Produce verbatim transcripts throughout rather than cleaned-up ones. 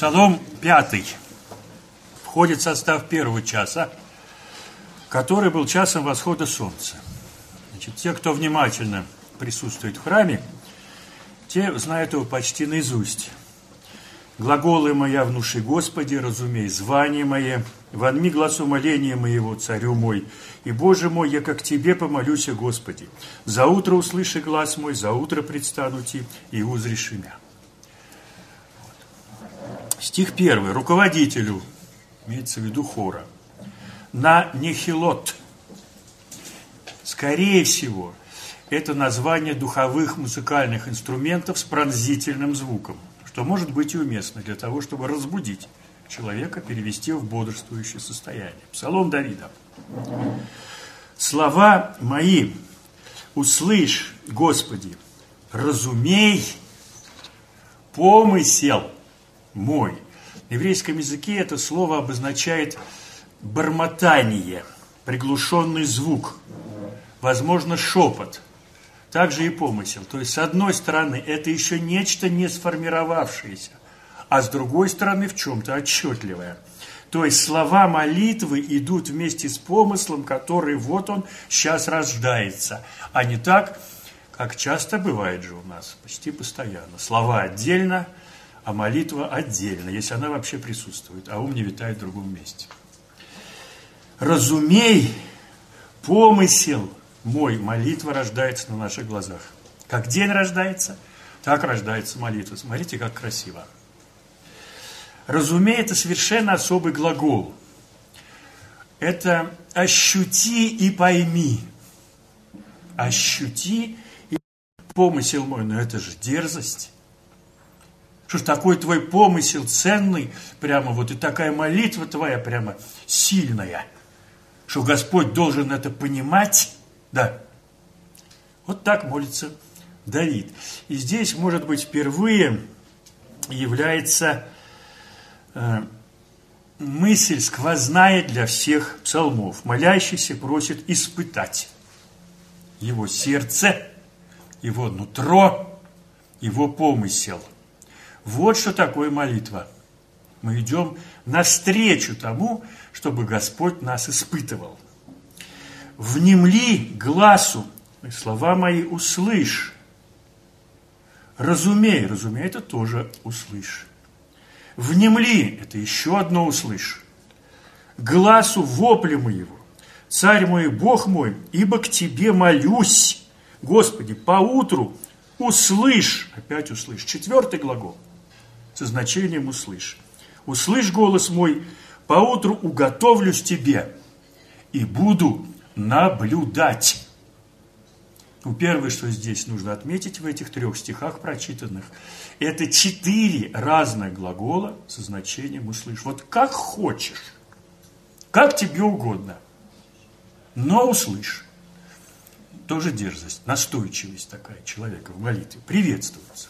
Псалом пятый входит в состав первого часа, который был часом восхода солнца. Значит, те, кто внимательно присутствует в храме, те знают его почти наизусть. «Глаголы моя внуши, Господи, разумей звание мое, вонми глаз умоления моего, царю мой, и, Боже мой, я как Тебе помолюсь, Господи. За утро услыши глаз мой, за утро предстану Ти, и узришь имя». Стих первый. Руководителю, имеется в виду хора, на нехилот. Скорее всего, это название духовых музыкальных инструментов с пронзительным звуком, что может быть и уместно для того, чтобы разбудить человека, перевести его в бодрствующее состояние. Псалом Давида. «Слова мои услышь, Господи, разумей помысел мой». В еврейском языке это слово обозначает бормотание, приглушенный звук, возможно, шепот, также и помысел. То есть, с одной стороны, это еще нечто не сформировавшееся, а с другой стороны, в чем-то отчетливое. То есть, слова молитвы идут вместе с помыслом, который вот он сейчас рождается, а не так, как часто бывает же у нас, почти постоянно. Слова отдельно, а молитва отдельно, если она вообще присутствует, а ум не витает в другом месте. «Разумей помысел мой», молитва рождается на наших глазах. Как день рождается, так рождается молитва. Смотрите, как красиво. «Разумей» – это совершенно особый глагол. Это «ощути и пойми». «Ощути и помысел мой». Но это же дерзость. Что ж, такой твой помысел ценный, прямо вот и такая молитва твоя прямо сильная, что Господь должен это понимать, да. Вот так молится Давид. И здесь, может быть, впервые является э, мысль сквозная для всех псалмов. Молящийся просит испытать его сердце, его нутро, его помысел. Вот что такое молитва. Мы идем навстречу тому, чтобы Господь нас испытывал. «Внемли гласу, слова мои услышь». «Разумей», разумей, это тоже услышь. «Внемли», это еще одно услышь. «Гласу вопли моего, царь мой, Бог мой, ибо к Тебе молюсь, Господи, поутру услышь». Опять услышь. Четвертый глагол со значением «услышь». «Услышь голос мой, поутру уготовлюсь Тебе и буду наблюдать». Ну, первое, что здесь нужно отметить в этих трех стихах прочитанных, это четыре разных глагола со значением «услышь». Вот как хочешь, как тебе угодно, но услышь. Тоже дерзость, настойчивость такая человека в молитве приветствуется.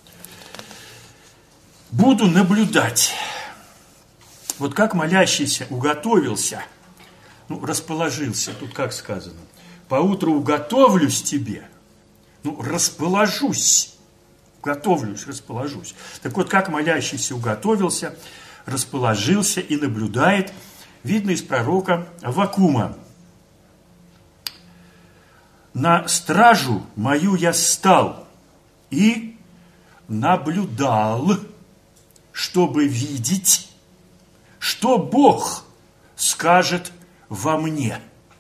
«Буду наблюдать». Вот как молящийся уготовился, ну, расположился, тут как сказано, «Поутру уготовлюсь тебе», ну, расположусь, готовлюсь, расположусь. Так вот, как молящийся уготовился, расположился и наблюдает, видно из пророка Аввакума. «На стражу мою я стал и наблюдал, чтобы видеть, что Бог скажет во мне».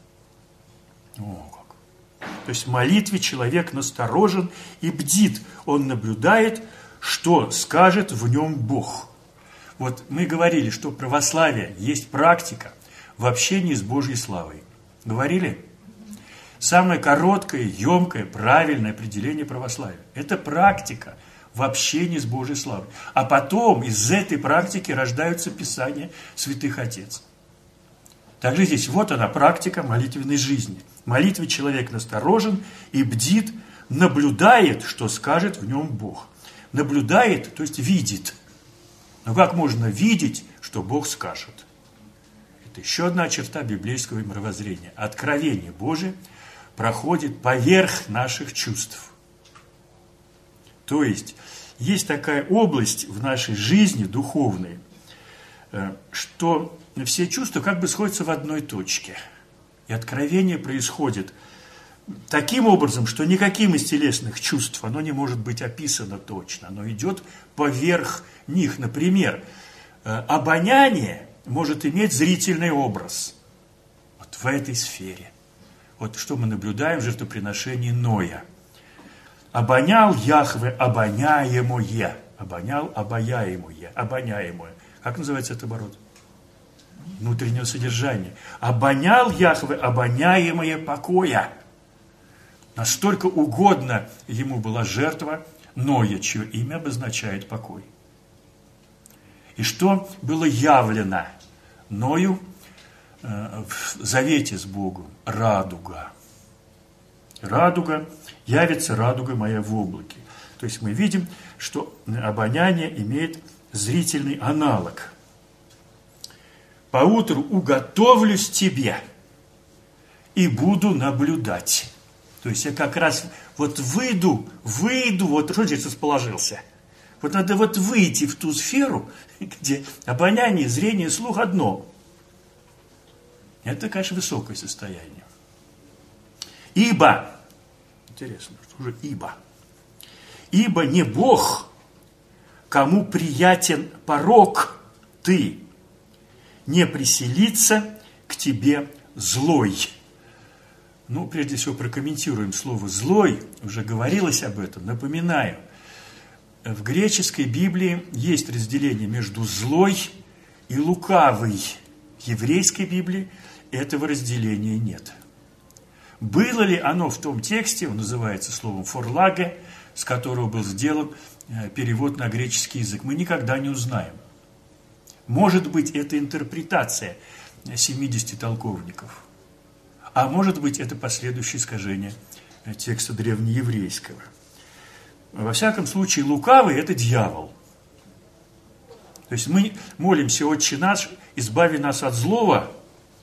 О, как. То есть в молитве человек насторожен и бдит. Он наблюдает, что скажет в нем Бог. Вот мы говорили, что православие есть практика в общении с Божьей славой. Говорили? Самое короткое, емкое, правильное определение православия – это практика в общении с Божьей славой. А потом из этой практики рождаются писания святых отец. Также здесь вот она практика молитвенной жизни. В молитве человек насторожен и бдит, наблюдает, что скажет в нем Бог. Наблюдает, то есть видит. Но как можно видеть, что Бог скажет? Это еще одна черта библейского мировоззрения. Откровение Божие проходит поверх наших чувств. То есть, есть такая область в нашей жизни духовной, что все чувства как бы сходятся в одной точке. И откровение происходит таким образом, что никаким из телесных чувств оно не может быть описано точно. Оно идет поверх них. Например, обоняние может иметь зрительный образ. Вот в этой сфере. Вот что мы наблюдаем в жертвоприношении Ноя. Обонял Яхве обоняемое. Обонял обояемое. Обоняемое. Как называется этот оборот? Внутреннего содержания. Обонял Яхве обоняемое покоя. Настолько угодно ему была жертва Ноя, чье имя обозначает покой. И что было явлено Ною э, в завете с Богом? Радуга. Радуга, явится радуга моя в облаке. То есть мы видим, что обоняние имеет зрительный аналог. Поутру уготовлюсь тебе и буду наблюдать. То есть я как раз вот выйду, выйду, вот что здесь расположился. Вот надо вот выйти в ту сферу, где обоняние, зрение, слух одно. Это, конечно, высокое состояние. Ибо, интересно, что же ибо? Ибо не Бог, кому приятен порок ты, не приселится к тебе злой. Ну, прежде всего, прокомментируем слово «злой». Уже говорилось об этом. Напоминаю, в греческой Библии есть разделение между «злой» и «лукавый». В еврейской Библии этого разделения нет. Было ли оно в том тексте, он называется словом «форлаге», с которого был сделан перевод на греческий язык, мы никогда не узнаем. Может быть, это интерпретация семидесяти толковников. А может быть, это последующее искажение текста древнееврейского. Во всяком случае, лукавый – это дьявол. То есть мы молимся: «Отче наш, избави нас от злого».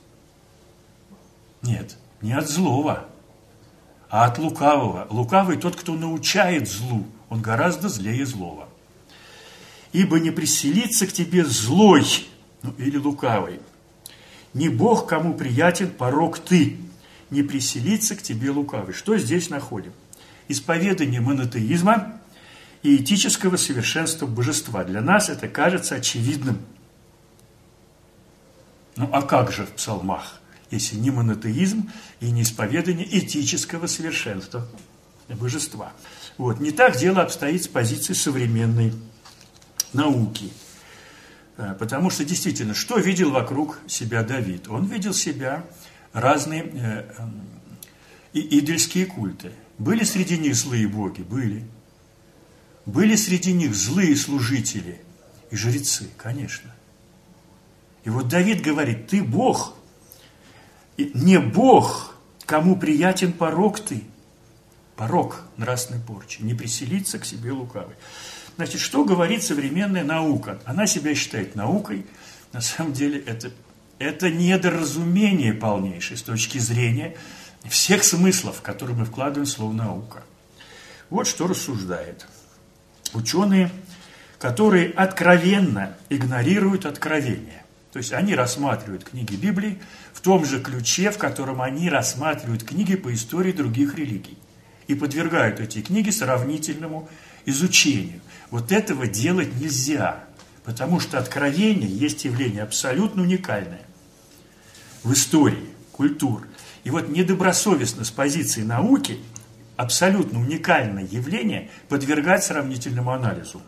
Нет, не от злого, а от лукавого. Лукавый – тот, кто научает злу. Он гораздо злее злого. «Ибо не приселится к тебе злой», ну, или лукавый. «Не Бог, кому приятен порок ты, не приселится к тебе лукавый». Что здесь находим? Исповедание монотеизма и этического совершенства божества. Для нас это кажется очевидным. Ну а как же в псалмах, если не монотеизм и не исповедание этического совершенства божества? Вот. Не так дело обстоит с позиции современной науки. Потому что действительно, что видел вокруг себя Давид? Он видел себя разные э, э, идольские культы. Были среди них злые боги? Были. Были среди них злые служители и жрецы? Конечно. И вот Давид говорит: ты Бог, и не Бог, кому приятен порок ты. Порок нравственной порчи. Не приселится к себе лукавый. Значит, что говорит современная наука? Она себя считает наукой. На самом деле это, это недоразумение полнейшее с точки зрения всех смыслов, которые мы вкладываем в слово «наука». Вот что рассуждает. Ученые, которые откровенно игнорируют откровение. То есть они рассматривают книги Библии в том же ключе, в котором они рассматривают книги по истории других религий. И подвергают эти книги сравнительному изучению. Вот этого делать нельзя, потому что откровение есть явление абсолютно уникальное в истории, культур. И вот недобросовестно с позиции науки абсолютно уникальное явление подвергать сравнительному анализу.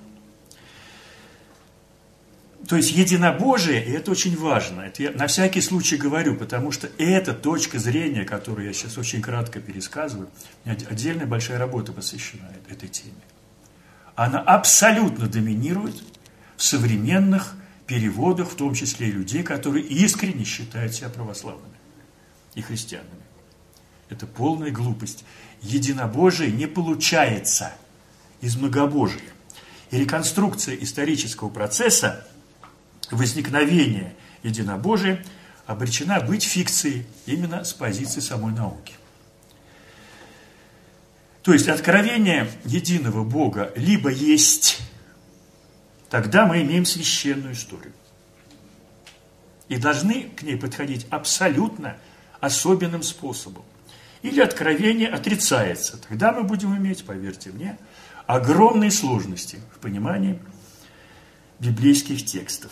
То есть единобожие, и это очень важно, это я на всякий случай говорю, потому что эта точка зрения, которую я сейчас очень кратко пересказываю, отдельная большая работа посвящена этой теме. Она абсолютно доминирует в современных переводах, в том числе и людей, которые искренне считают себя православными и христианами. Это полная глупость. Единобожие не получается из многобожия. И реконструкция исторического процесса возникновения единобожия обречена быть фикцией именно с позиции самой науки. То есть откровение единого Бога либо есть, тогда мы имеем священную историю. И должны к ней подходить абсолютно особенным способом. Или откровение отрицается, тогда мы будем иметь, поверьте мне, огромные сложности в понимании библейских текстов.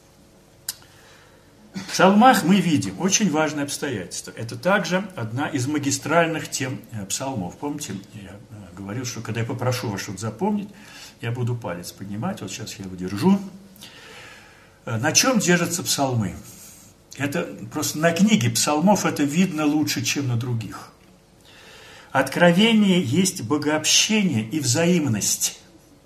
В псалмах мы видим очень важное обстоятельство. Это также одна из магистральных тем псалмов. Помните, я говорил, что когда я попрошу вас что-то запомнить, я буду палец поднимать. Вот сейчас я его держу. На чем держатся псалмы? Это просто на книге псалмов это видно лучше, чем на других. Откровение есть богообщение и взаимность.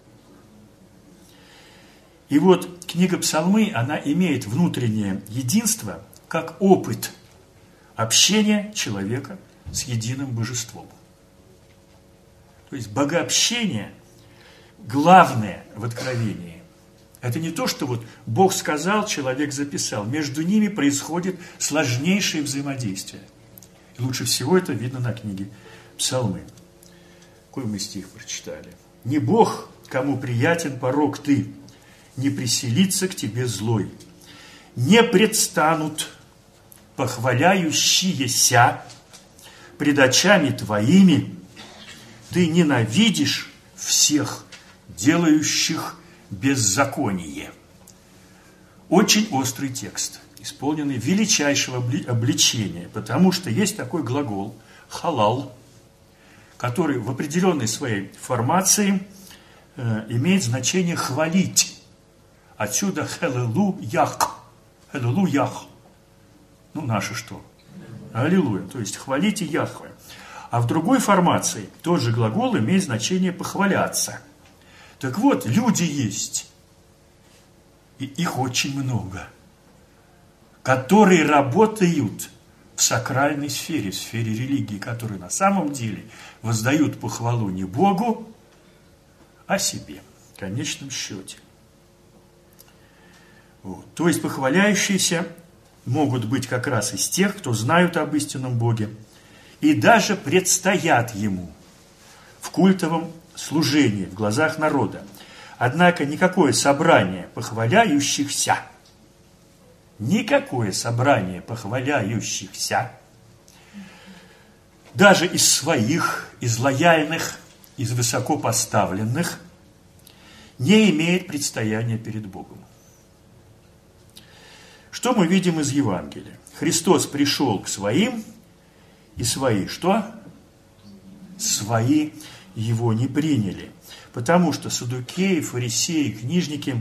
И вот книга Псалмы, она имеет внутреннее единство как опыт общения человека с единым божеством. То есть богообщение главное в откровении. Это не то, что вот Бог сказал, человек записал. Между ними происходит сложнейшее взаимодействие. И лучше всего это видно на книге Псалмы. Какой мы стих прочитали? «Не Бог, кому приятен порок ты, не приселится к тебе злой. Не предстанут похваляющиеся пред очами твоими, ты ненавидишь всех делающих беззаконие». Очень острый текст, исполненный величайшего обличения, потому что есть такой глагол «халал», который в определенной своей формации э, имеет значение «хвалить». Отсюда «хелелу-ях». «Хелелу-ях». Ну, наше что? Аллилуйя. То есть «хвалите Яхве». А в другой формации тот же глагол имеет значение «похваляться». Так вот, люди есть, и их очень много, которые работают в сакральной сфере, в сфере религии, которые на самом деле воздают похвалу не Богу, а себе, в конечном счете. Вот. То есть похваляющиеся могут быть как раз из тех, кто знают об истинном Боге и даже предстоят Ему в культовом служении в глазах народа. Однако никакое собрание похваляющихся, никакое собрание похваляющихся, даже из своих, из лояльных, из высокопоставленных, не имеет предстояния перед Богом. Что мы видим из Евангелия? Христос пришел к своим, и свои что? Свои его не приняли. Потому что саддукеи, фарисеи, книжники,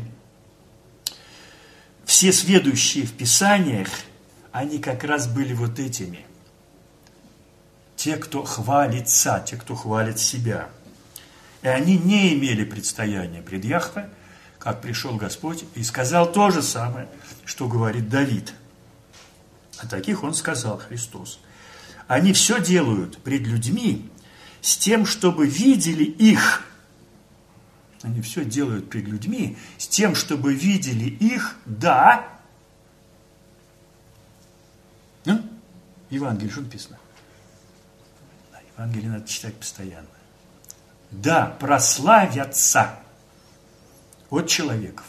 все сведущие в Писаниях, они как раз были вот этими. Те, кто хвалится, те, кто хвалит себя. И они не имели предстояния пред Яхве, как пришел Господь и сказал то же самое, что говорит Давид. А таких он сказал, Христос. Они все делают пред людьми с тем, чтобы видели их. Они все делают пред людьми с тем, чтобы видели их, да. Ну, Евангелие, что написано? Евангелие надо читать постоянно. Да, прославятся от человеков.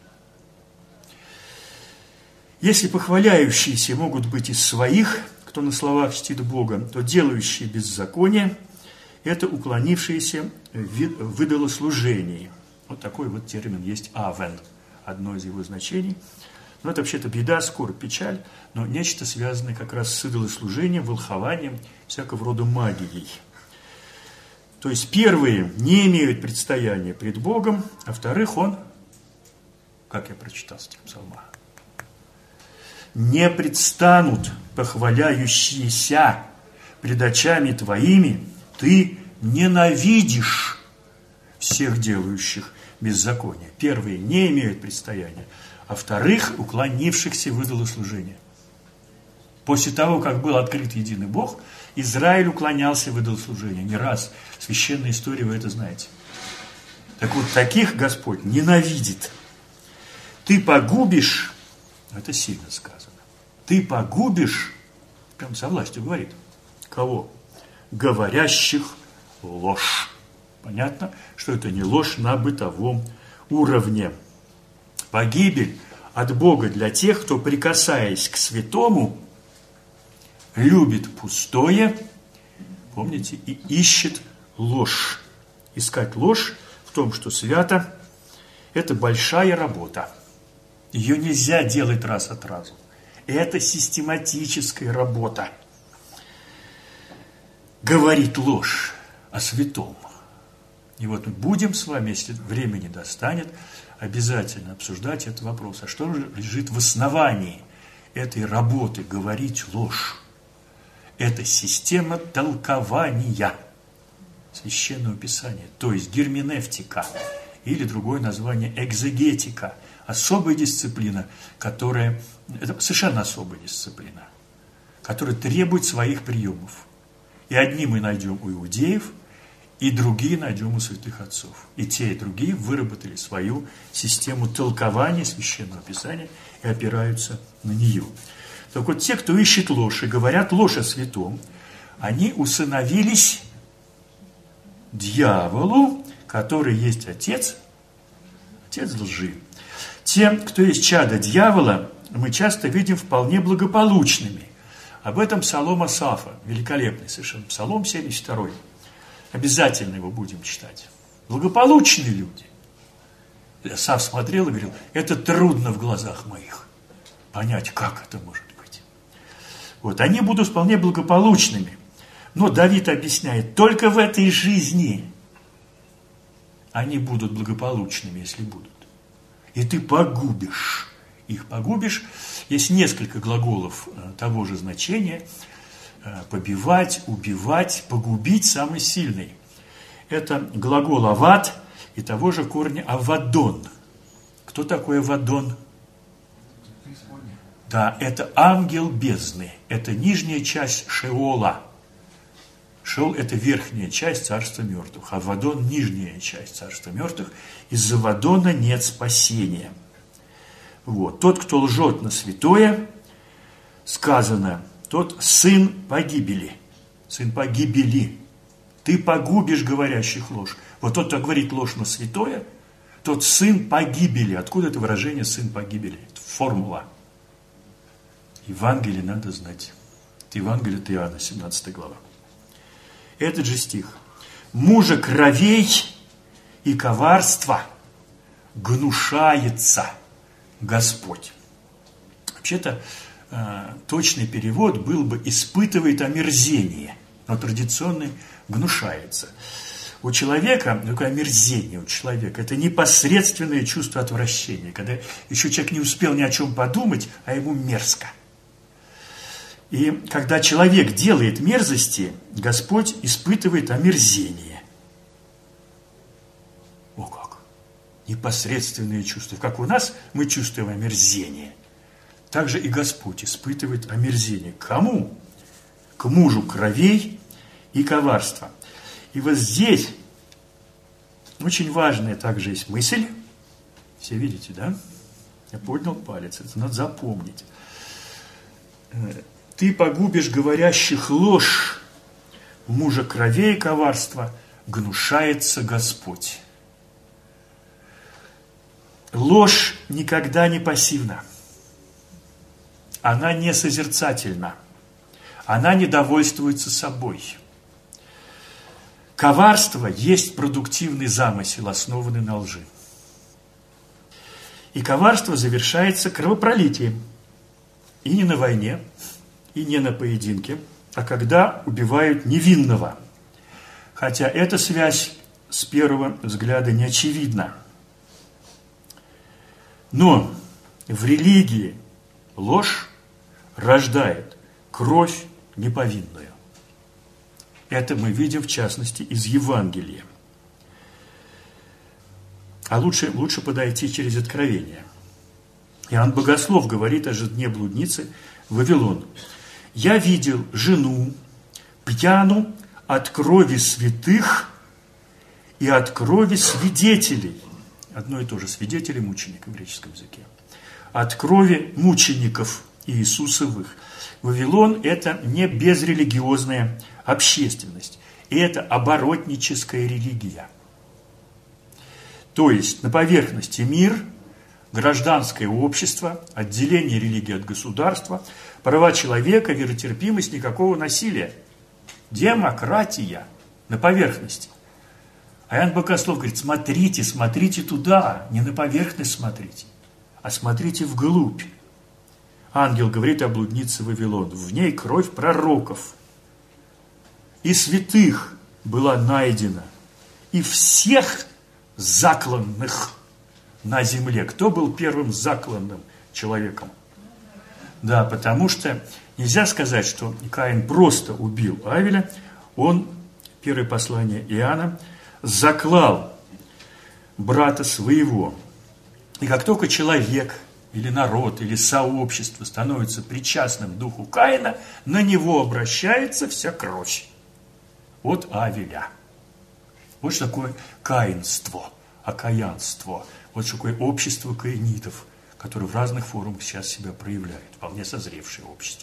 Если похваляющиеся могут быть из своих, кто на словах чтит Бога, то делающие беззаконие – это уклонившиеся в идолослужении. Вот такой вот термин есть «авен», одно из его значений. Но это вообще-то беда, скорбь, печаль, но нечто связанное как раз с идолослужением, волхованием, всякого рода магией. То есть первые не имеют предстояния пред Богом, а вторых он, как я прочитал стих Псалма, не предстанут похваляющиеся пред очами твоими, ты ненавидишь всех делающих беззаконие. Первые не имеют предстояния, а вторых уклонившихся в идолослужение. После того, как был открыт единый Бог, Израиль уклонялся в идолослужение. Не раз. Священная история, вы это знаете. Так вот, таких Господь ненавидит. Ты погубишь, это сильно сказано, ты погубишь, прям со властью говорит, кого? Говорящих ложь. Понятно, что это не ложь на бытовом уровне. Погибель от Бога для тех, кто, прикасаясь к святому, любит пустое, помните, и ищет ложь. Искать ложь в том, что свято, это большая работа. Ее нельзя делать раз от разу. Это систематическая работа. Говорит ложь о святом. И вот мы будем с вами, если времени достанет, обязательно обсуждать этот вопрос. А что же лежит в основании этой работы говорить ложь? Это система толкования Священного Писания, то есть герменевтика, или другое название экзегетика. Особая дисциплина, которая, это совершенно особая дисциплина, которая требует своих приемов. И одни мы найдем у иудеев, и другие найдем у святых отцов. И те, и другие выработали свою систему толкования Священного Писания и опираются на нее. Так вот, те, кто ищет ложь и говорят ложь о святом, они усыновились дьяволу, который есть отец, отец лжи. Те, кто есть чадо дьявола, мы часто видим вполне благополучными. Об этом псалом Асафа, великолепный совершенно, псалом семьдесят второй. Обязательно его будем читать. Благополучные люди. Асаф смотрел и говорил, это трудно в глазах моих понять, как это может быть. Вот, они будут вполне благополучными. Но Давид объясняет, только в этой жизни они будут благополучными, если будут. И ты погубишь. Их погубишь. Есть несколько глаголов того же значения. Побивать, убивать, погубить самый сильный. Это глагол авад и того же корня авадон. Кто такой авадон? Да, это ангел бездны. Это нижняя часть Шеола. Шеол – это верхняя часть царства мертвых. Авадон – нижняя часть царства мертвых. Из Авадона нет спасения. Вот. Тот, кто лжет на святое, сказано, тот сын погибели. Сын погибели. Ты погубишь говорящих ложь. Вот тот, кто говорит ложь на святое, тот сын погибели. Откуда это выражение сын погибели? Это формула. Евангелие надо знать. Это Евангелие от Иоанна, семнадцатая глава. Этот же стих. Мужа кровей и коварства гнушается Господь. Вообще-то, э, точный перевод был бы «испытывает омерзение», но традиционный «гнушается». У человека, такое омерзение у человека, это непосредственное чувство отвращения, когда еще человек не успел ни о чем подумать, а ему мерзко. И когда человек делает мерзости, Господь испытывает омерзение. О как! Непосредственные чувства. Как у нас мы чувствуем омерзение, так же и Господь испытывает омерзение. К кому? К мужу кровей и коварства. И вот здесь очень важная также есть мысль. Все видите, да? Я поднял палец, это надо запомнить. Ты погубишь говорящих ложь, мужа кровей и коварства гнушается Господь. Ложь никогда не пассивна. Она не созерцательна. Она не довольствуется собой. Коварство есть продуктивный замысел, основанный на лжи. И коварство завершается кровопролитием. И не на войне, и не на поединке, а когда убивают невинного. Хотя эта связь с первого взгляда не очевидна. Но в религии ложь рождает кровь неповинную. Это мы видим, в частности, из Евангелия. А лучше, лучше подойти через откровение. Иоанн Богослов говорит о же дне блудницы в Вавилон. «Я видел жену, пьяну от крови святых и от крови свидетелей». Одно и то же, свидетели, мученик в греческом языке. От крови мучеников Иисусовых. Вавилон – это не безрелигиозная общественность. И это оборотническая религия. То есть на поверхности мир, гражданское общество, отделение религии от государства, права человека, веротерпимость, никакого насилия. Демократия на поверхности. А Иоанн Богослов говорит, смотрите, смотрите туда, не на поверхность смотрите, а смотрите вглубь. Ангел говорит о блуднице Вавилон. В ней кровь пророков и святых была найдена, и всех закланных на земле. Кто был первым закланным человеком? Да, потому что нельзя сказать, что Каин просто убил Авеля. Он, первое послание Иоанна, заклал брата своего. И как только человек или народ, или сообщество становится причастным к духу Каина, на него обращается вся кровь от Авеля. Вот что такое каинство, окаянство. Вот что такое общество каинитов, которое в разных формах сейчас себя проявляет, вполне созревшее общество.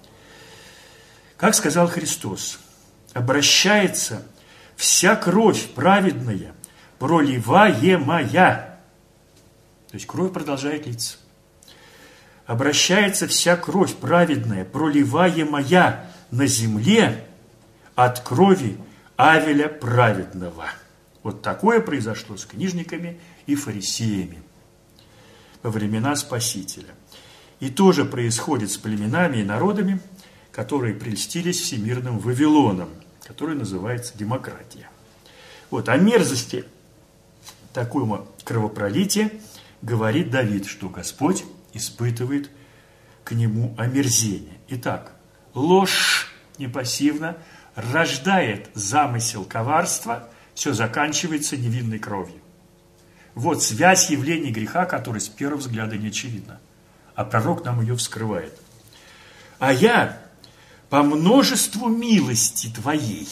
Как сказал Христос, обращается вся кровь праведная, проливаемая. То есть кровь продолжает литься. Обращается вся кровь праведная, проливаемая на земле от крови Авеля праведного. Вот такое произошло с книжниками и фарисеями во времена Спасителя. И тоже происходит с племенами и народами, которые прельстились всемирным Вавилоном, который называется демократия. Вот о мерзости такого кровопролития говорит Давид, что Господь испытывает к нему омерзение. Итак, ложь непассивно рождает замысел коварства, все заканчивается невинной кровью. Вот связь явлений греха, которая с первого взгляда не очевидна, а пророк нам ее вскрывает. А я по множеству милости твоей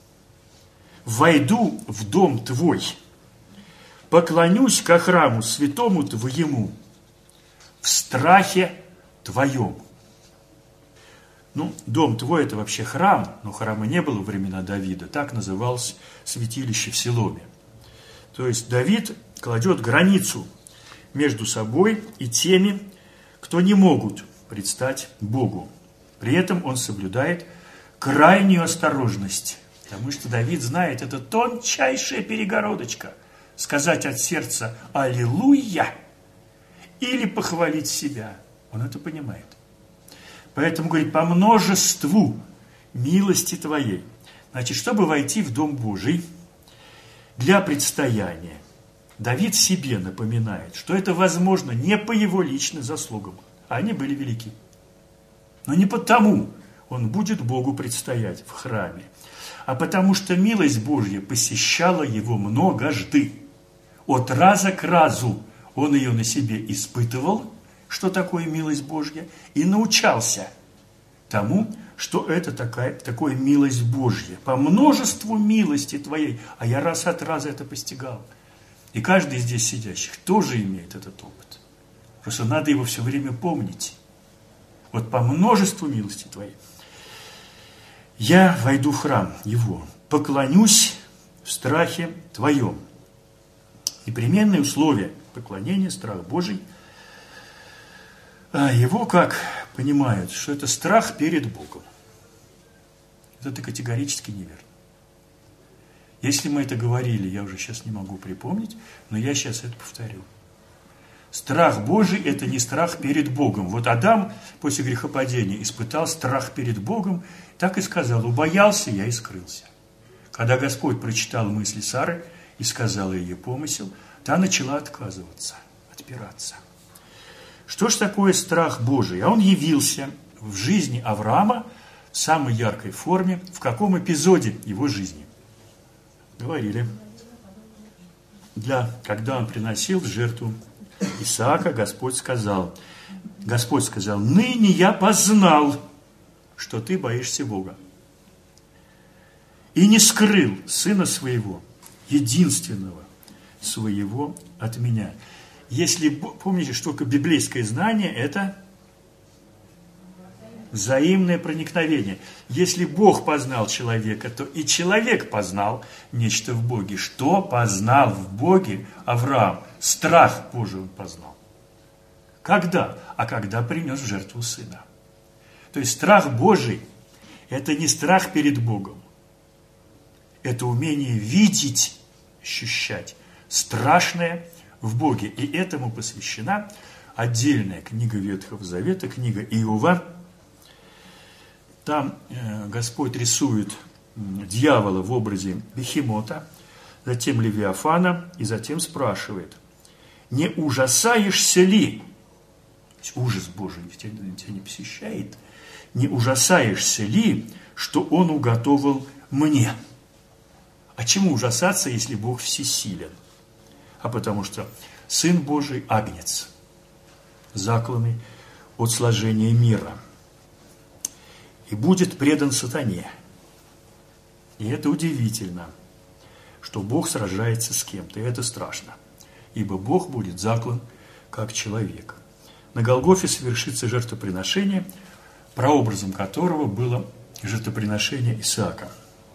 войду в дом твой, поклонюсь ко храму святому твоему в страхе твоем. Ну, дом твой – это вообще храм, но храма не было во времена Давида. Так называлось святилище в Силоме. То есть Давид кладет границу между собой и теми, кто не могут предстать Богу. При этом он соблюдает крайнюю осторожность, потому что Давид знает, это тончайшая перегородочка. Сказать от сердца «Аллилуйя» или похвалить себя. Он это понимает. Поэтому говорит, по множеству милости твоей. Значит, чтобы войти в Дом Божий для предстояния, Давид себе напоминает, что это возможно не по его личным заслугам, а они были велики. Но не потому он будет Богу предстоять в храме, а потому что милость Божья посещала его многожды. От раза к разу он ее на себе испытывал, что такое милость Божья, и научался тому, что это такая, такое милость Божья. По множеству милости твоей, а я раз от раза это постигал. И каждый из здесь сидящих тоже имеет этот опыт. Просто надо его все время помнить. Вот по множеству милости твоей я войду в храм его, поклонюсь в страхе твоем. Непременное условие поклонения, страх Божий. А его как понимают, что это страх перед Богом. Это категорически неверно. Если мы это говорили, я уже сейчас не могу припомнить, но я сейчас это повторю. Страх Божий – это не страх перед Богом. Вот Адам после грехопадения испытал страх перед Богом, так и сказал, убоялся я и скрылся. Когда Господь прочитал мысли Сары и сказал ее помысел, та начала отказываться, отпираться. Что ж такое страх Божий? А он явился в жизни Авраама в самой яркой форме. В каком эпизоде его жизни? Говорили. Для, когда он приносил в жертву Исаака, Господь сказал, Господь сказал, ныне я познал, что ты боишься Бога. И не скрыл сына своего, единственного своего от меня. Если помните, что только библейское знание – это взаимное проникновение. Если Бог познал человека, то и человек познал нечто в Боге. Что познал в Боге Авраам? Страх Божий он познал. Когда? А когда принес в жертву сына. То есть страх Божий – это не страх перед Богом. Это умение видеть, ощущать страшное в Боге. И этому посвящена отдельная книга Ветхого Завета, книга Иова. Там э, Господь рисует дьявола в образе бехемота, затем Левиафана, и затем спрашивает: не ужасаешься ли? То есть ужас Божий тебя, тебя не посещает. Не ужасаешься ли, что Он уготовил мне? А чему ужасаться, если Бог всесилен? А потому что Сын Божий – агнец, закланный от сложения мира, и будет предан сатане. И это удивительно, что Бог сражается с кем-то, и это страшно, ибо Бог будет заклан как человек. На Голгофе совершится жертвоприношение, прообразом которого было жертвоприношение Исаака.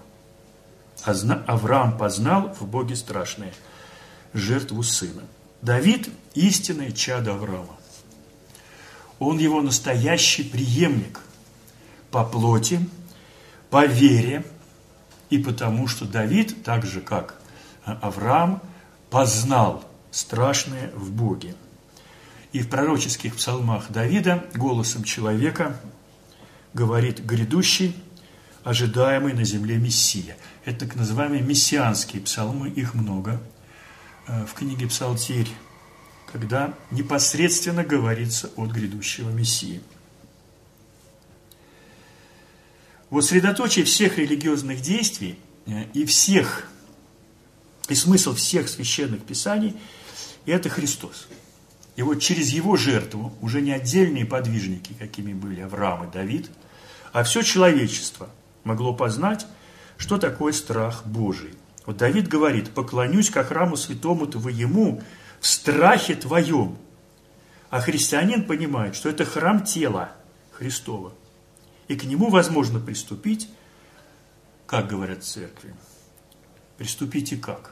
Авраам познал в Боге страшное – жертву сына. Давид – истинное чадо Авраама. Он его настоящий преемник по плоти, по вере, и потому что Давид, так же как Авраам, познал страшное в Боге. И в пророческих псалмах Давида голосом человека говорит грядущий, ожидаемый на земле Мессия. Это так называемые мессианские псалмы, их много в книге «Псалтирь», когда непосредственно говорится от грядущего Мессии. Вот средоточие всех религиозных действий и всех, и смысл всех священных писаний – это Христос. И вот через его жертву уже не отдельные подвижники, какими были Авраам и Давид, а все человечество могло познать, что такое страх Божий. Вот Давид говорит: «Поклонюсь ко храму святому твоему в страхе твоем». А христианин понимает, что это храм тела Христова. И к нему возможно приступить, как говорят в церкви. Приступите как?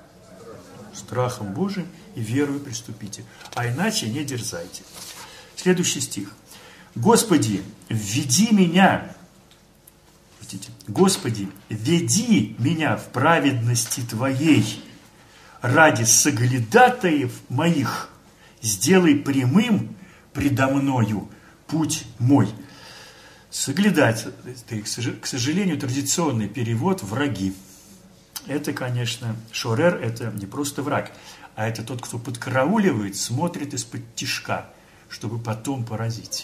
Страхом Божиим и верою приступите. А иначе не дерзайте. Следующий стих. «Господи, введи меня». «Господи, веди меня в праведности Твоей, ради соглядатаев моих, сделай прямым предо мною путь мой». Соглядатели, к сожалению, традиционный перевод «враги». Это, конечно, шорер – это не просто враг, а это тот, кто подкарауливает, смотрит из-под тишка, чтобы потом поразить.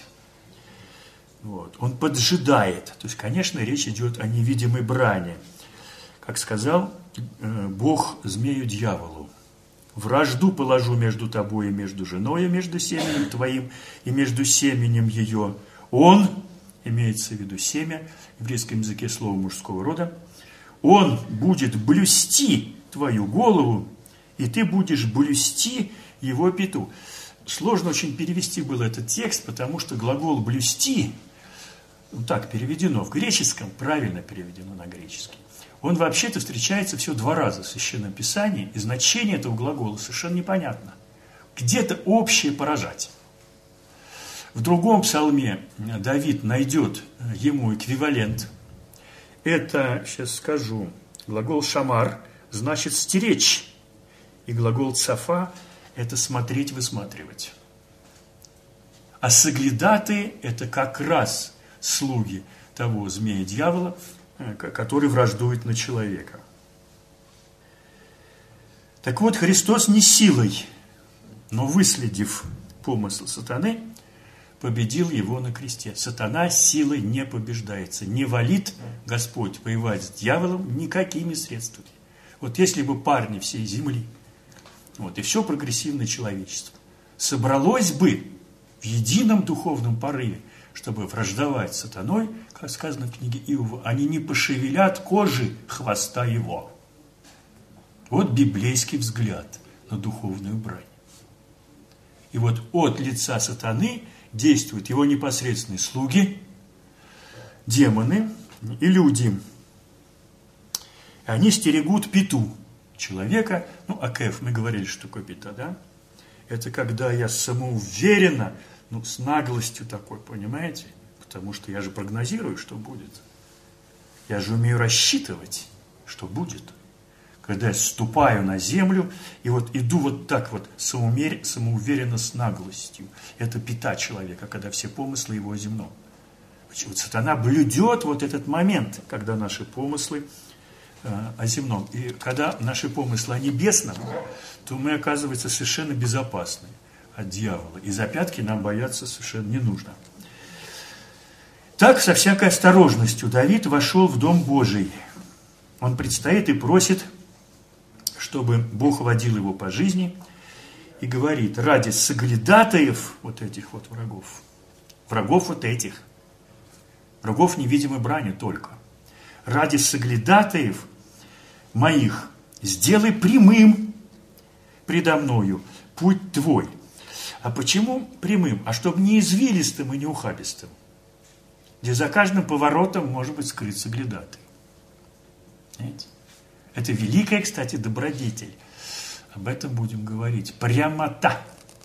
Вот. Он поджидает. То есть, конечно, речь идет о невидимой брани. Как сказал э, Бог змею-дьяволу: «Вражду положу между тобой и между женой, между семенем твоим и между семенем ее». Он, имеется в виду семя, в еврейском языке слово мужского рода, он будет блюсти твою голову, и ты будешь блюсти его пяту. Сложно очень перевести было этот текст, потому что глагол «блюсти», ну так переведено в греческом, правильно переведено на греческий, он вообще-то встречается всего два раза в Священном Писании, и значение этого глагола совершенно непонятно. Где-то общее поражать. В другом псалме Давид найдет ему эквивалент. Это, сейчас скажу, глагол «шамар» значит «стеречь», и глагол «цафа» – это «смотреть, высматривать». А соглядатые – это как раз слуги того змея-дьявола, который враждует на человека. Так вот, Христос не силой, но выследив помысл сатаны, победил его на кресте. Сатана силой не побеждается. Не валит Господь воевать с дьяволом никакими средствами. Вот если бы парни всей земли, вот, и все прогрессивное человечество собралось бы в едином духовном порыве, чтобы враждовать с сатаной, как сказано в книге Иова, они не пошевелят кожи хвоста его. Вот библейский взгляд на духовную брань. И вот от лица сатаны действуют его непосредственные слуги, демоны и люди. Они стерегут пету человека. Ну, акеф, мы говорили, что такое пета, да? Это когда я самоуверенно, ну, с наглостью такой, понимаете? Потому что я же прогнозирую, что будет. Я же умею рассчитывать, что будет. Когда я ступаю на землю и вот иду вот так вот самоумер... самоуверенно с наглостью. Это пета человека, когда все помыслы его о земном. Вот сатана блюдет вот этот момент, когда наши помыслы э, о земном. И когда наши помыслы о небесном, то мы, оказывается, совершенно безопасны от дьявола. И за пятки нам бояться совершенно не нужно. Так, со всякой осторожностью Давид вошел в Дом Божий. Он предстоит и просит, чтобы Бог водил его по жизни, и говорит: ради соглядатаев вот этих вот врагов, врагов вот этих, врагов невидимой брани только, ради соглядатаев моих сделай прямым предо мною путь твой. А почему прямым? А чтобы не извилистым и не ухабистым, где за каждым поворотом может быть скрыт соглядатай. Знаете? Это великая, кстати, добродетель. Об этом будем говорить. Прямота.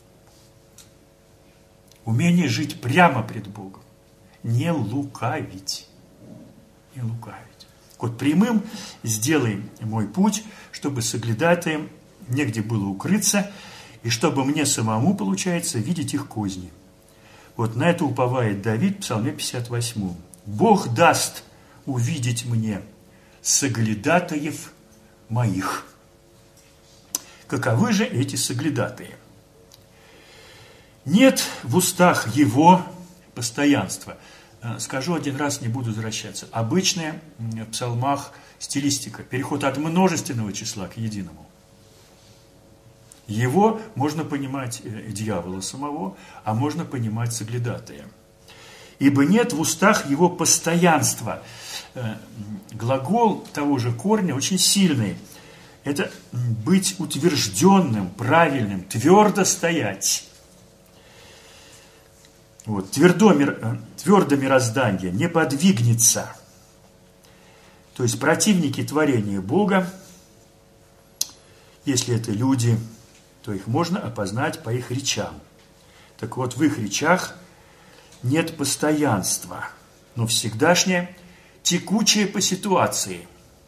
Умение жить прямо пред Богом. Не лукавить. Не лукавить. Вот прямым сделай мой путь, чтобы соглядатаем негде было укрыться, и чтобы мне самому, получается, видеть их козни. Вот на это уповает Давид в Псалме пятьдесят восьмом. Бог даст увидеть мне соглядатаев моих. Каковы же эти соглядатые? Нет в устах его постоянства. Скажу один раз, не буду возвращаться. Обычная в псалмах стилистика. Переход от множественного числа к единому. Его можно понимать дьявола самого, а можно понимать соглядатая. Ибо нет в устах его постоянства. Глагол того же корня очень сильный. Это быть утвержденным, правильным, твердо стоять. Вот, твердо, твердо мироздание не подвигнется. То есть противники творения Бога, если это люди, то их можно опознать по их речам. Так вот, в их речах нет постоянства, но всегдашнее текучее по ситуации,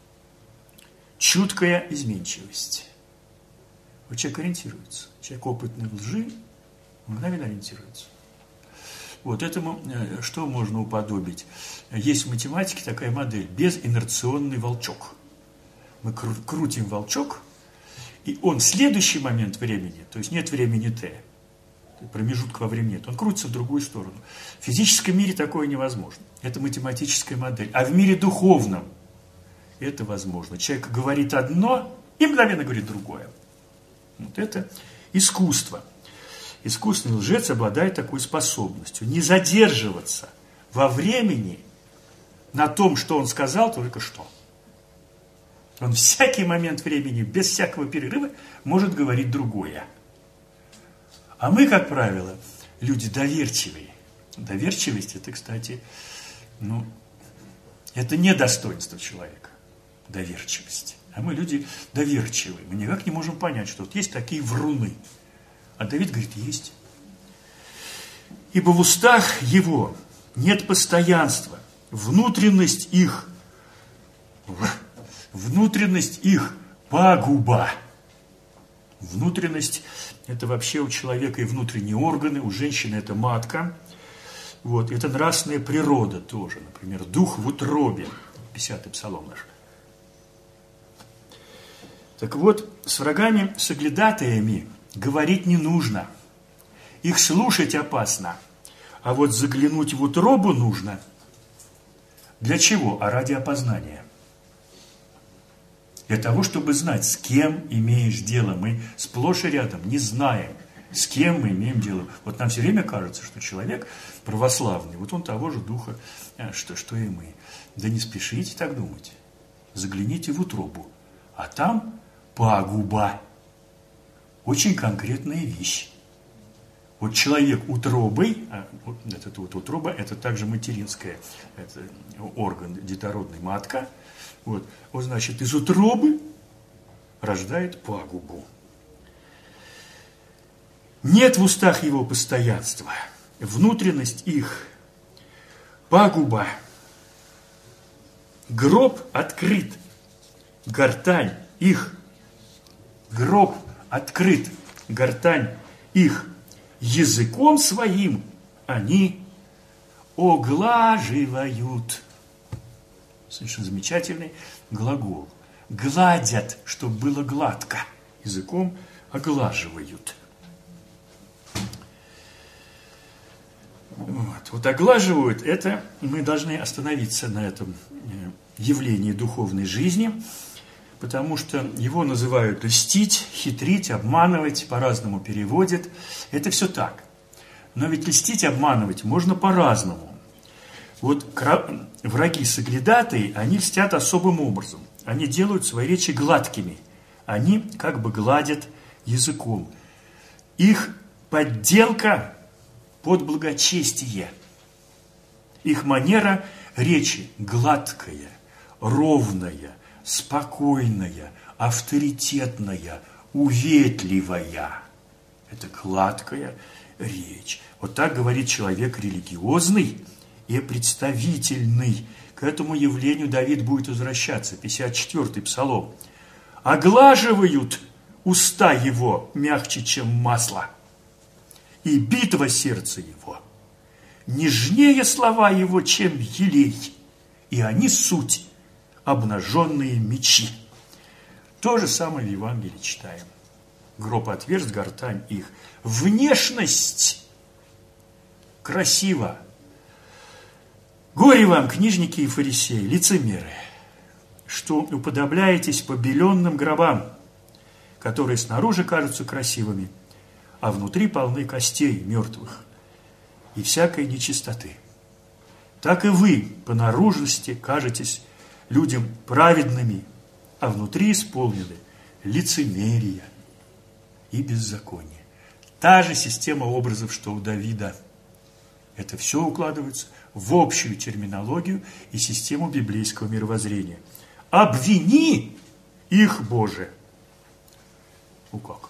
чуткая изменчивость. Вот человек ориентируется. Человек опытный в лжи, мгновенно ориентируется. Вот этому что можно уподобить? Есть в математике такая модель: безинерционный волчок. Мы кру- крутим волчок, и он в следующий момент времени, то есть нет времени Т, промежутка во времени нет, он крутится в другую сторону. В физическом мире такое невозможно. Это математическая модель. А в мире духовном это возможно. Человек говорит одно и мгновенно говорит другое. Вот это искусство. Искусный лжец обладает такой способностью не задерживаться во времени на том, что он сказал только что. Он в всякий момент времени, без всякого перерыва, может говорить другое. А мы, как правило, люди доверчивые. Доверчивость – это, кстати, ну, это не достоинство человека, доверчивость. А мы люди доверчивые. Мы никак не можем понять, что вот есть такие вруны. А Давид говорит: есть. Ибо в устах его нет постоянства, внутренность их, внутренность их пагуба. Внутренность – это вообще у человека и внутренние органы, у женщины это матка. Вот, это нравственная природа тоже. Например, дух в утробе, пятидесятый псалом наш. Так вот, с врагами, соглядатаями говорить не нужно. Их слушать опасно. А вот заглянуть в утробу нужно. Для чего? А ради опознания. Для того, чтобы знать, с кем имеешь дело. Мы сплошь и рядом не знаем, с кем мы имеем дело. Вот нам все время кажется, что человек православный, вот он того же духа, что, что и мы. Да не спешите так думать. Загляните в утробу. А там пагуба. Очень конкретная вещь. Вот человек утробой, а вот этот вот утроба, это также материнская, это орган детородный, матка. Вот, вот, значит, из утробы рождает пагубу. Нет в устах его постоянства, внутренность их пагуба. Гроб открыт, гортань их. Гроб открыт, гортань их. Языком своим они оглаживают. Совершенно замечательный глагол. Гладят, чтобы было гладко. Языком оглаживают. Вот. Вот оглаживают, это мы должны остановиться на этом явлении духовной жизни, потому что его называют льстить, хитрить, обманывать, по-разному переводят. Это все так. Но ведь льстить, обманывать можно по-разному. Вот враги соглядатые, они льстят особым образом. Они делают свои речи гладкими. Они как бы гладят языком. Их подделка под благочестие. Их манера речи гладкая, ровная, спокойная, авторитетная, уветливая. Это гладкая речь. Вот так говорит человек религиозный и представительный. К этому явлению Давид будет возвращаться. пятьдесят четвёртый псалом. Оглаживают уста его мягче, чем масло, и битва сердца его. Нежнее слова его, чем елей, и они суть обнаженные мечи. То же самое в Евангелии читаем. Гроб отверст, гортань их. Внешность красива. Горе вам, книжники и фарисеи, лицемеры, что уподобляетесь побеленным гробам, которые снаружи кажутся красивыми, а внутри полны костей мертвых и всякой нечистоты. Так и вы по наружности кажетесь людям праведными, а внутри исполнены лицемерия и беззаконие. Та же система образов, что у Давида. Это все укладывается в общую терминологию и систему библейского мировоззрения. Обвини их, Боже. Ну как?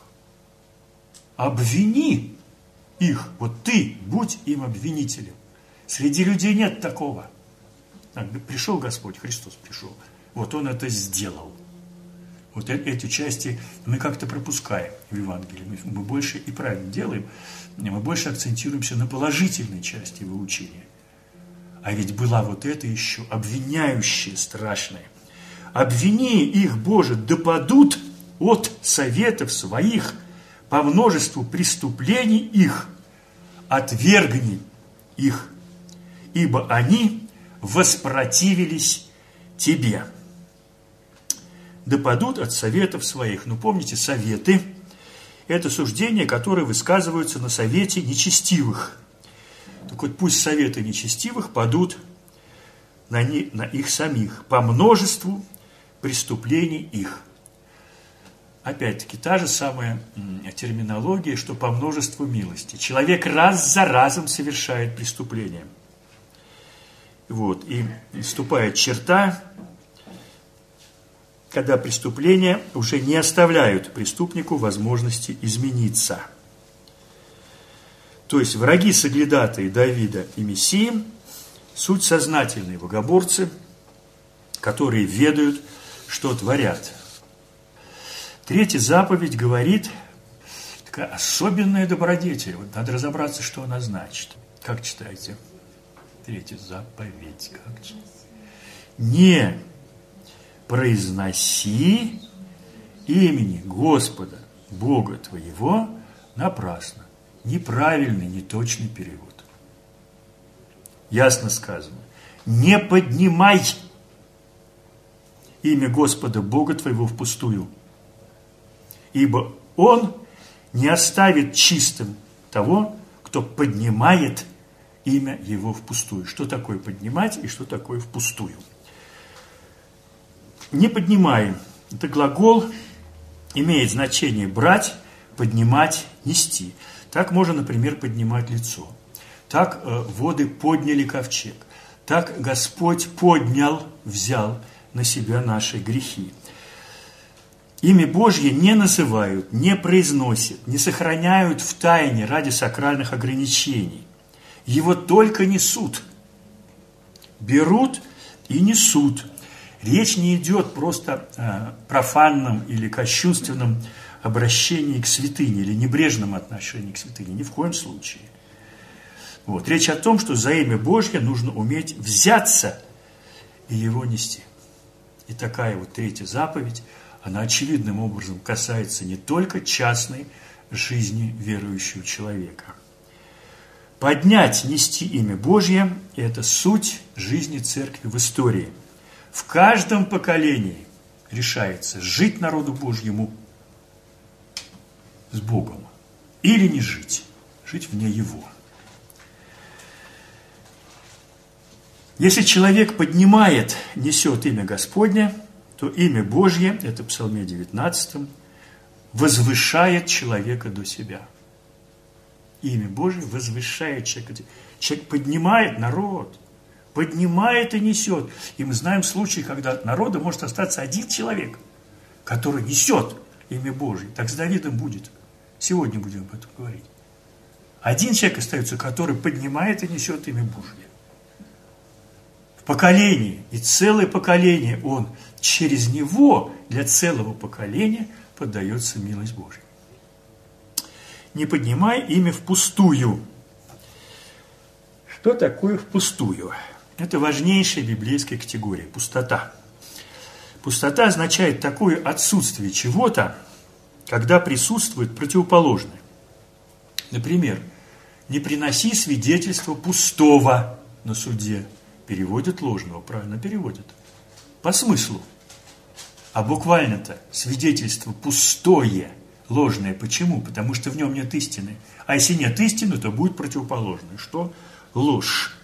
Обвини их. Вот ты будь им обвинителем. Среди людей нет такого. Пришел Господь, Христос пришел. Вот Он это сделал. Вот эти части мы как-то пропускаем в Евангелии. Мы больше и правильно делаем, мы больше акцентируемся на положительной части его учения. А ведь была вот это еще обвиняющая, страшная. Обвини их, Боже, да падут от советов своих по множеству преступлений их, отвергни их, ибо они воспротивились тебе. Да падут от советов своих. Ну, помните, советы – это суждения, которые высказываются на совете нечестивых. Так вот, пусть советы нечестивых падут на, не, на их самих по множеству преступлений их. Опять-таки, та же самая терминология, что по множеству милости. Человек раз за разом совершает преступления. Вот, и наступает черта, когда преступления уже не оставляют преступнику возможности измениться. То есть враги соглядатые Давида и Мессии – суть сознательные богоборцы, которые ведают, что творят. Третья заповедь говорит, такая особенная добродетель. Вот надо разобраться, что она значит. Как читаете? Третья заповедь. Как читаете? Не произноси имени Господа, Бога твоего, напрасно. Неправильный, неточный перевод. Ясно сказано. Не поднимай имя Господа, Бога твоего, впустую, ибо Он не оставит чистым того, кто поднимает имя Его впустую. Что такое поднимать и что такое впустую? Не поднимаем. Это глагол имеет значение брать, поднимать, нести. Так можно, например, поднимать лицо. Так э, воды подняли ковчег. Так Господь поднял, взял на себя наши грехи. Имя Божье не называют, не произносят, не сохраняют в тайне ради сакральных ограничений. Его только несут. Берут и несут. Речь не идет просто о профанном или кощунственном обращении к святыне или небрежном отношении к святыне. Ни в коем случае. Вот. Речь о том, что за имя Божье нужно уметь взяться и его нести. И такая вот третья заповедь, она очевидным образом касается не только частной жизни верующего человека. Поднять, нести имя Божье – это суть жизни церкви в истории. В каждом поколении решается, жить народу Божьему с Богом или не жить, жить вне Его. Если человек поднимает, несет имя Господне, то имя Божье, это в Псалме девятнадцатом, возвышает человека до себя. Имя Божье возвышает человека. Человек поднимает народ, поднимает и несет. И мы знаем случаи, когда от народа может остаться один человек, который несет имя Божье. Так с Давидом будет. Сегодня будем об этом говорить. Один человек остается, который поднимает и несет имя Божье. В поколении, и целое поколение, он через него для целого поколения поддается милость Божья. Не поднимай имя впустую. Что такое впустую? Это важнейшая библейская категория – пустота. Пустота означает такое отсутствие чего-то, когда присутствует противоположное. Например, не приноси свидетельство пустого на суде. Переводят ложного, правильно переводят. По смыслу. А буквально-то свидетельство пустое, ложное. Почему? Потому что в нем нет истины. А если нет истины, то будет противоположное. Что? Ложь.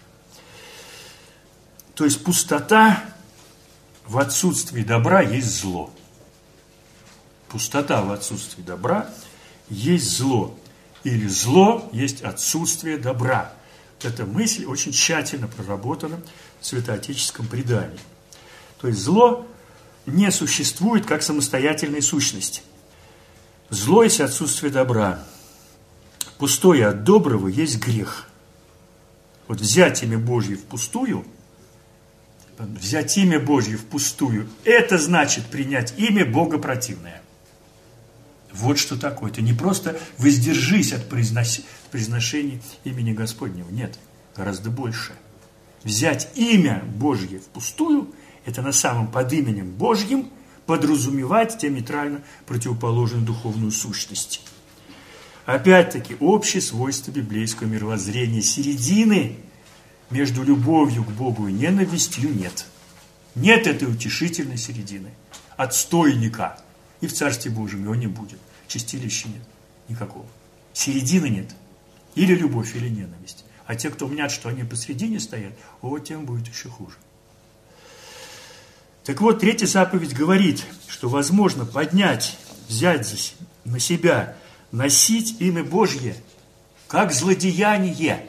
То есть пустота в отсутствии добра есть зло. Пустота в отсутствии добра есть зло. Или зло есть отсутствие добра. Эта мысль очень тщательно проработана в святоотеческом предании. То есть зло не существует как самостоятельная сущность. Зло есть отсутствие добра. Пустое от доброго есть грех. Вот взять имя Божье впустую, взять имя Божье впустую, это значит принять имя богопротивное. Вот что такое. Это не просто воздержись от произношения имени Господнего. Нет, гораздо больше. Взять имя Божье впустую, это на самом под именем Божьим подразумевать диаметрально противоположную духовную сущность. Опять-таки, общее свойство библейского мировоззрения. Середины между любовью к Богу и ненавистью нет. Нет этой утешительной середины. Отстойника. И в Царстве Божьем его не будет. Чистилища нет никакого. Середины нет. Или любовь, или ненависть. А те, кто мнят, что они посередине стоят, о, тем будет еще хуже. Так вот, третья заповедь говорит, что возможно поднять, взять на себя, носить имя Божье, как злодеяние.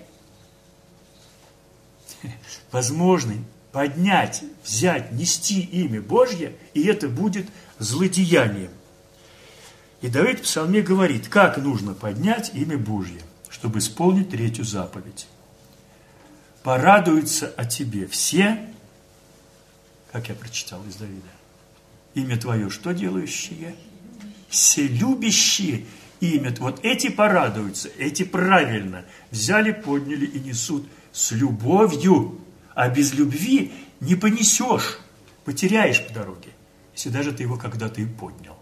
Возможно поднять, взять, нести имя Божье, и это будет злодеянием. И Давид в Псалме говорит, как нужно поднять имя Божье, чтобы исполнить третью заповедь. Порадуются о тебе все, как я прочитал из Давида, имя твое что делающие? Все любящие имя. Вот эти порадуются, эти правильно взяли, подняли и несут с любовью, а без любви не понесешь, потеряешь по дороге, если даже ты его когда-то и поднял.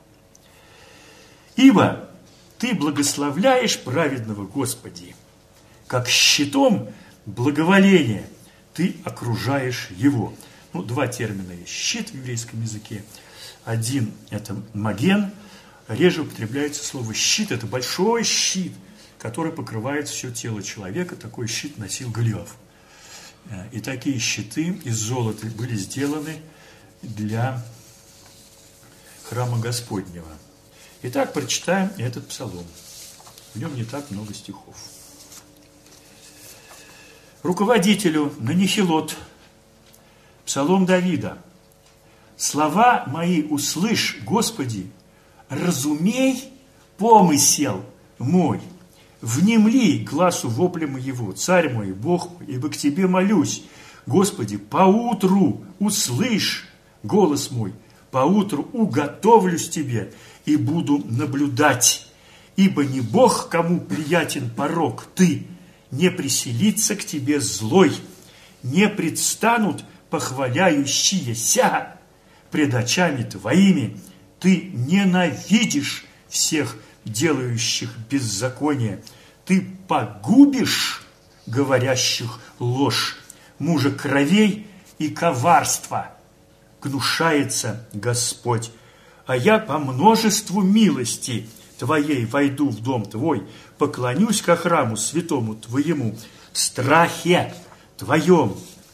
Ибо ты благословляешь праведного, Господи, как щитом благоволения ты окружаешь его. Ну, два термина есть. Щит в еврейском языке. Один – это маген. Реже употребляется слово щит. Это большой щит, который покрывает все тело человека. Такой щит носил Голиаф. И такие щиты из золота были сделаны для храма Господнего. Итак, прочитаем этот псалом. В нем не так много стихов. Руководителю на Нехилот. Псалом Давида. Слова мои услышь, Господи, разумей помысел мой, внемли гласу вопля моего, царь мой, Бог мой, ибо к Тебе молюсь. Господи, поутру услышь голос мой, поутру уготовлюсь Тебе и буду наблюдать. Ибо не Бог, кому приятен порок, Ты, не приселится к Тебе злой, не предстанут похваляющиеся пред очами Твоими. Ты ненавидишь всех делающих беззаконие. Ты погубишь говорящих ложь. Мужа кровей и коварства гнушается Господь. А я по множеству милости Твоей войду в дом Твой, поклонюсь ко храму святому Твоему в страхе Твоем.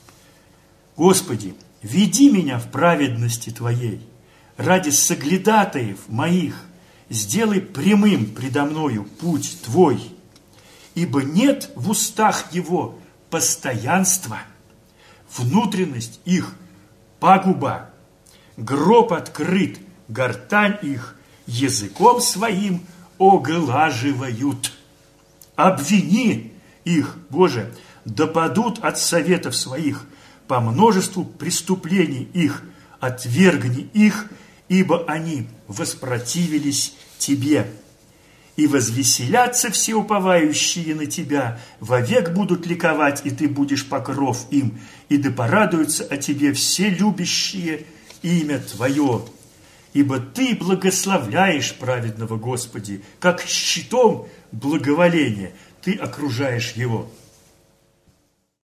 Господи, веди меня в праведности Твоей, ради соглядатаев моих, сделай прямым предо мною путь Твой, ибо нет в устах его постоянства, внутренность их пагуба, гроб открыт, гортань их языком своим оглаживают. Обвини их, Боже, да падут от советов своих, по множеству преступлений их отвергни их, ибо они воспротивились Тебе. И возвеселятся все уповающие на Тебя, вовек будут ликовать, и Ты будешь покров им, и да порадуются о Тебе все любящие имя Твое. Ибо Ты благословляешь праведного, Господи, как щитом благоволения Ты окружаешь его.